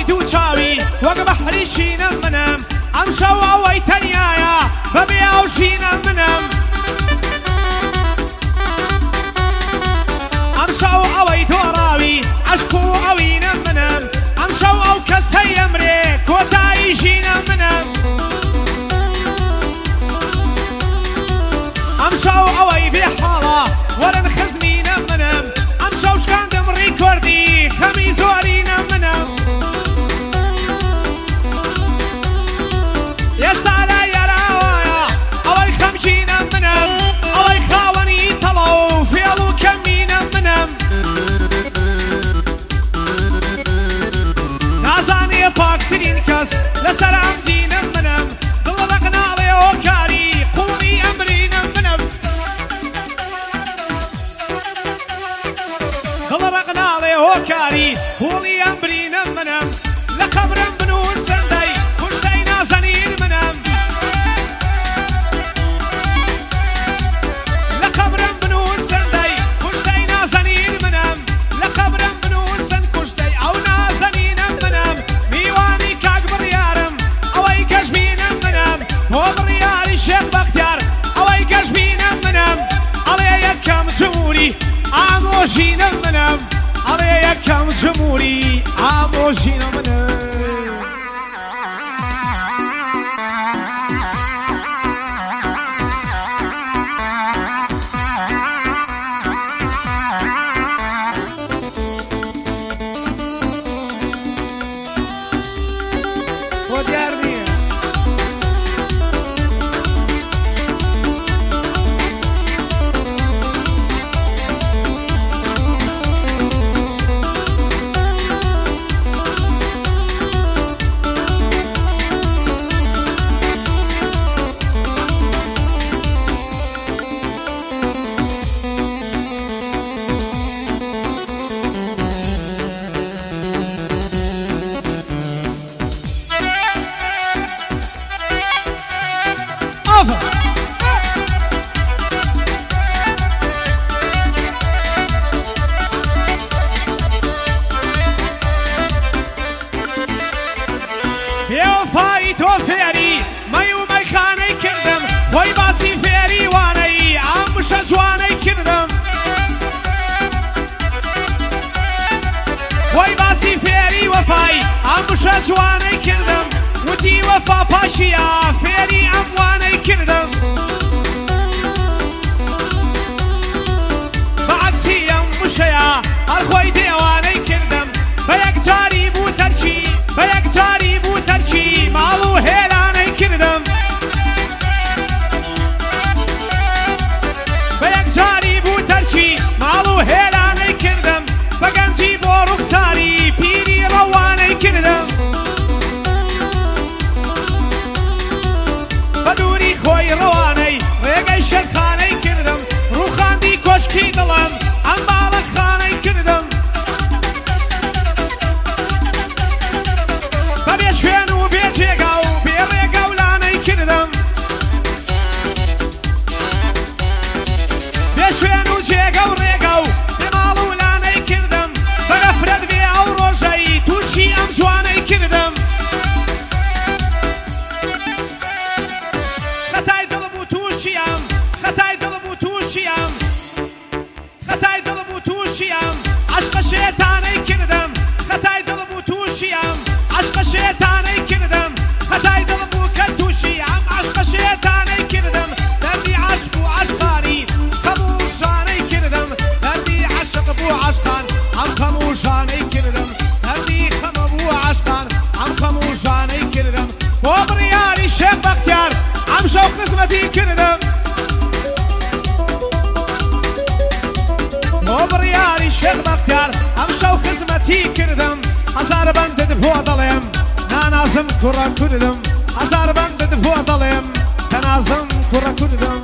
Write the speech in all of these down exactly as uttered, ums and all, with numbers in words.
دوو چاوی وەک بەحری شینم منم ئەمشەو ئەوەی تەنیایە بەبێ ئەو ژینم منم ئەمشەو ئەوەی دۆڕاوی عەشق و ئەوینم منم ئەمشەو ئەو کەسەی ئەمرێ کۆتایی ژینم منم ئەمشەو ئەوەی بێحاڵە وەرن خزمینم منم ئەمشەو شکاندم ڕیکۆردی خەمی زۆرینم منم ئێستا لە یاراوایە ئەوەی خەمگینم منم ئەوەی خاوەنی تەڵە و فێڵ و کەمینم منم نازانێ پاکترین کەس لەسەر ئەم دینم منم دڵ ڕق ناڵێ هۆکاری قوڵی ئەمرینم منم دڵ ڕق ناڵێ هۆکاری قوڵی ئەمرینم منم لە قەبرم بنووسندەی کوشتەی نازەنین منم لە قەبرم بنووسندەی کوشتەی نازەنین منم لە قەبرم بنووسن کوشتەی ئەو نازەنینم منم میوانی کاک بڕیارم ئەوەی گەشبینم منم بۆ بڕیاری شێخ بەختیار ئەوەی گەشبینم منم ئەڵێ یەکەم جمهوری ئامۆژینم منم ئەڵێ یەکەم جمهوری ئامۆژینم منم بۆ دیار نییە بێوفایی تۆ فێری مەی و مەیخانەی کردم خۆی باسی فێری وانەی ئەم بشە جوانەی کردم خۆی باسی فێری وەفای ئەم بشە جوانەی کردم وتی وەفا پاشیە فێری ئەم وانەی کردم بەعەکسی ئەم بشەیە هەر خۆی دێوانەی کردم بە یەکجاری بوو تەرکی بە یەکجاری بوو تەرکی ماڵ و هێلانەی کردم بە یەکجاری بوو تەرکی ماڵ و هێلانەی کردم بە گەنجی بۆ ڕوخساری پیری ڕەوانەی کردم بە دووری خۆی ڕەوانەی ڕێگەی شەرخانەی کردم ڕووخاندی کۆشکی دڵم ئەم باڵەخانەی کردم بەبێ شوێن و بێ جێگا و بێ ڕێگە و لانەی کردم بێ شوێن و جێگە و ڕێگە و بێ ماڵ و لانەی کردم بە غەفرەت بێ ئەو ڕۆژەی تووشی ئەم جوانەی کردم خەتای دڵم و تووشیم خەتای دڵم و تووشیم خەتای دڵم و تووشیم عەشقە شێتانەی کردم خەتای دڵم و تووشیم عەشقە شێتانەی کردم خەتای دڵم و کە تووشیم عەشقە شێتانەی کردم دەردی عەشق و عەشقانی خەم و شانەی کردم دەردی عەشق بوو عەشقان ئەم خەم و شانەی کردم دەردی خەمە بوو عەشقان ئەم خەم و شانەی کردم بۆ بڕیاری شێخ بەختیار ئەمشەو خزمەتی کردم بۆ بڕیاری شێخ بەختیار ئەمشەو خزمەتی کردم هەزار بەندت بۆ دەڵێم نانازم کوڕە کوردم هەزار بەندت بۆ دەڵێم تەنازم کوڕە کوردم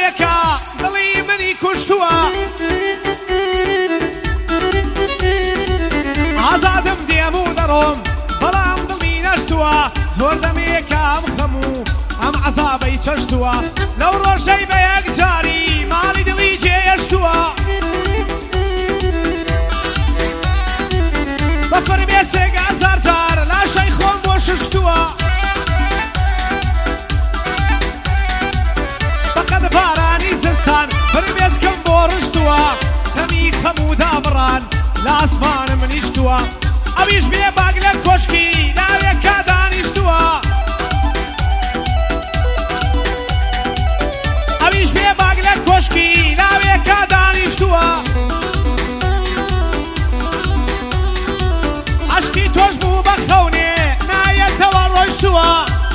دڵێکە دڵی منی کوشتووە ئازادم دێم و دەڕۆم بەڵام دڵی نەشتووە زۆر دەمێکم خەموو ئەم عەزابەی چەشتووە لەو ڕۆژەی بە یەک جاری ماڵی دڵی جێهێشتووە بە فەرمێسێک هەزار جار لاشەی خۆم بۆ ششتووە بەقەد بارانی زستان فەرمێسکەم بۆ ڕشتووە تەمی خەموو دابڕان لە ئاسمانم نیشتووە ئەویش بێ باگ لە کۆشکی ناوێکە دانیشتووە ئەویش بێ باگ لە کۆشکی ناوێکە دانیشتووە عشقی تۆش بوو بە خەونێ نایەتەوە ڕۆیشتووە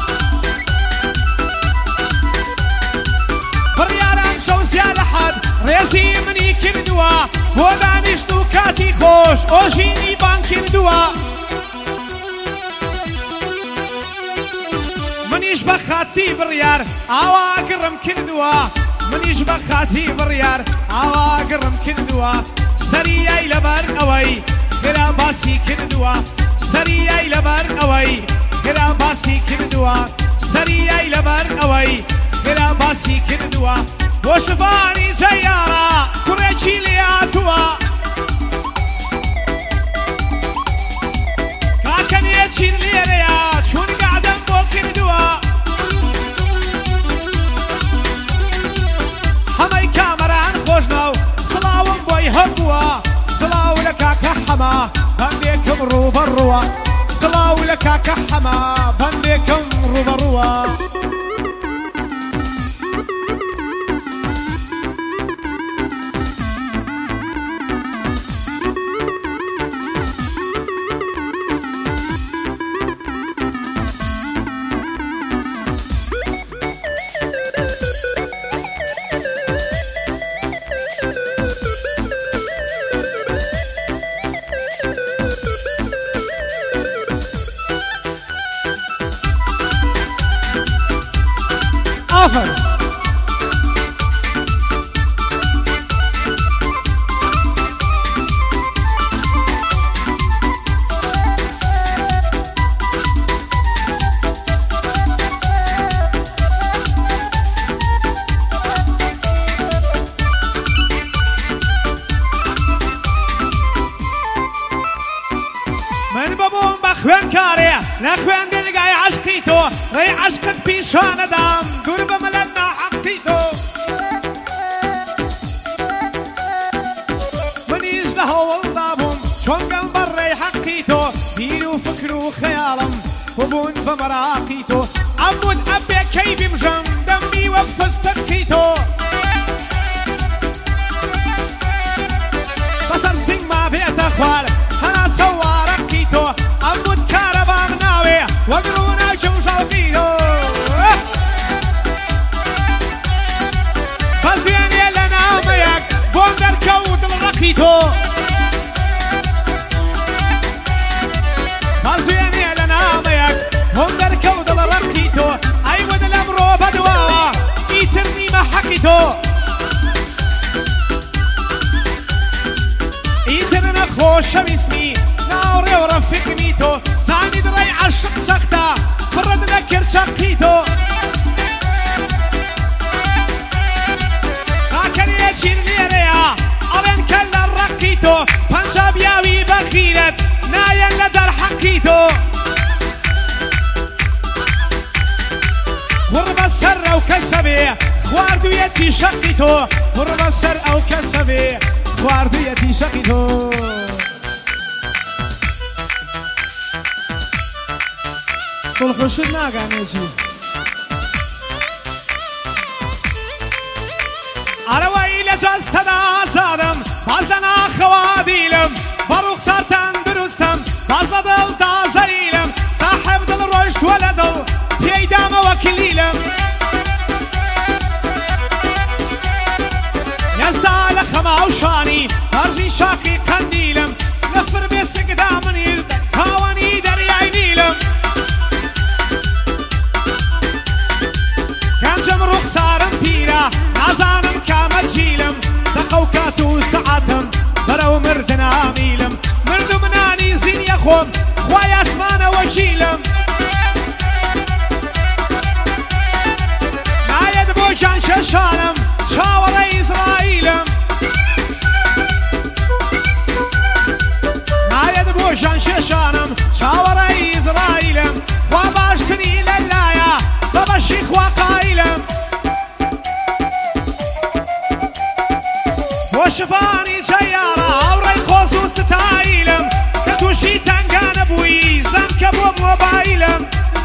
بڕیارم شەوزیا لە حەد ڕێزی منی کردووە بۆ دانیشت و کاتی خۆش ئۆژینی بان کردووە منیش بە خاتی بڕیار ئاوا گڕم کردووە منیش بە خاتی بڕیار ئاوا گڕم کردووە سەریای لەبەر ئەوەی خرا باسی کردووە سەریای لەبەر ئەوەی خرا باسی کردووە سەریای لەبەر ئەوەی خرا باسی کردووە بۆ شفانی جەیارە کوڕێکی لێهاتووە کاکەنێچین لێرەیە چون گعدەم بۆ کردووە هەمەی کامەران خۆشنە و سڵاوم بۆی هەبووە سڵاو لە کاکە حەما بەندێکم ڕووبەڕووە سڵاو لە کاکە حەما بەندێکم ڕووبەڕووە آفرین من بابوم بخوان کاره نخوان دلگای عشقی تو ری عشقت پیشان دام دور بملنا حقی تو منیش لهول دابم چون قم بر ری حقی تو بیرو فکر و خیالم ببون بمراقی تو عمود ابی کی بمجم دمی و فستقی تو بسر سنگ ما بیت خوار هنا سوارقی تو عمود کاربان ناوی وقرونا جوشاقی تو بزوینی لناميك بوندر كود الرقيتو بزوینی لناميك بوندر كود الرقيتو ايود الامرو بدواوا ايترني ما حكيتو ايترنا خوش باسمي ناوري ورفق ميتو زاني دري عشق سخته فرد ذكر شقيتو چین لیریا آلن کل رقی تو پنجابیاوی بخیرت ناین لدر حقی تو غرب سر او کسبی خواردویتی شقی تو غرب سر او کسبی خواردویتی شقی تو صلح شد ناگانه چی عروي لجست آزادم بازنا خواديلم بروخ سرتن درستم بازنا دل تازيلم صاحب دل رشد ولا دل تيدام وكليلم يزدال خما وشاني برجي شاقي قنديلم نفر بسك دامني هاوني درياي نيلم كان جمرخ صارم تيرا نازا شێشانم چاوەڕێ ئیزرائیلم نایەت بۆ ژان شێشانم چاوەڕێ ئیزرائیلم خوا باشتری لەلایە بە بەشی خوا قایلم بۆ شفانی چەیارە هاوڕێی قۆز و ستایلم کە تووشی تەنگانە بووی زەنکە بۆ مۆبایلم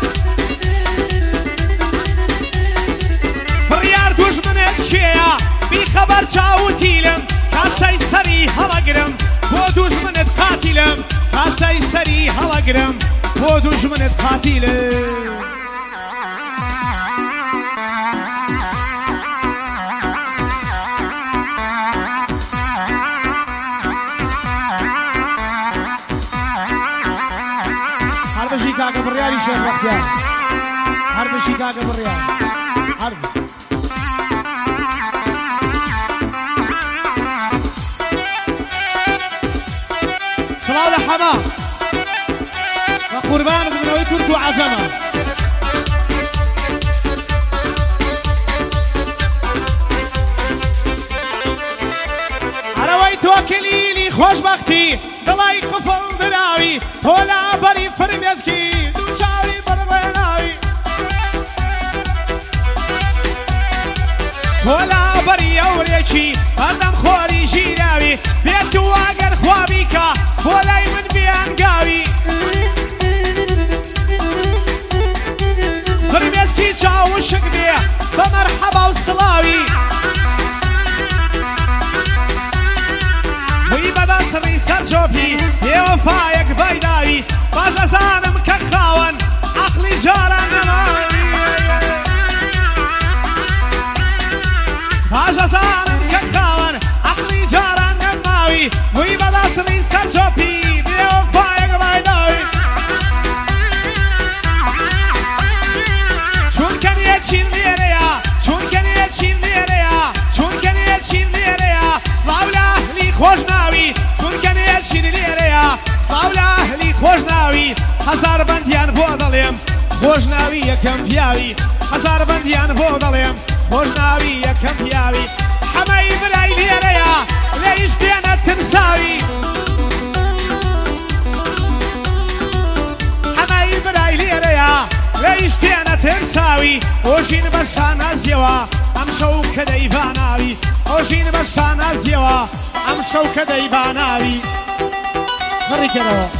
بڕیار دوژمنت چێە بیخەبەر چاوتیلم کاسەی سەری هەڵەگرم بۆ دوژمنت قاتیلم کاسەی سەری هەڵەگرم بۆ دوژمنت قاتیلم هەربەشی کاکە بڕیاری شێخ بەختیار هەربەشی کاکە بڕیار هەربەشی سڵاو لە حەما وە قوربانت بنەوەی تورک و عەجەمە هەرەوەی تۆ کلیلی خۆشبەختی دڵی قفڵ دراوی تۆ لابەری فرمێسکی دوو چاوی بەڕێناوی تۆ لابەری ئەورێکی بەردەم خۆری ژیراوی بێت و ئەگەر خوا بیکە بۆ لای من بیانگاوی فرمێسکی چاو شک بێ بە مەرحەبا و سڵاوی وی بەدەست ڕی سەر جۆپی بێوەفایەک بەیداوی باش ئەزانم کە خاوەن عەقڵی جاران نەماوی باش ئەزانم کە خاوەن عەقڵی جاران نەماوی وی بەدەست ڕی سەر جۆپی بێوەفایەک بەیداوی چونکە نێچین لێرەیە چونکە نێچین لێرەیە چونکە نێچین لێرەیە سڵاو لە ئەهلی خۆشناوی چونکە نێچین لێرەیە سڵاو لە ئەهلی خۆشناوی هەزار بەندیان بۆ دەڵێم خۆشناوی یەکەم پیاوی هەزار بەندیان بۆ دەڵێم خۆشناوی یەکەم پیاوی حەمەی برای لێرەیە لە هیچ دێنە ترساوی حەمەی برای لێرەیە لە هیچ دێنە ترساوی ئۆژین بە شانازیەوە ئەم شەو کە دەیباناوی ئۆژین بە شانازیەوە ئەم شەو کە دەیباناوی غەڕی کەرەوە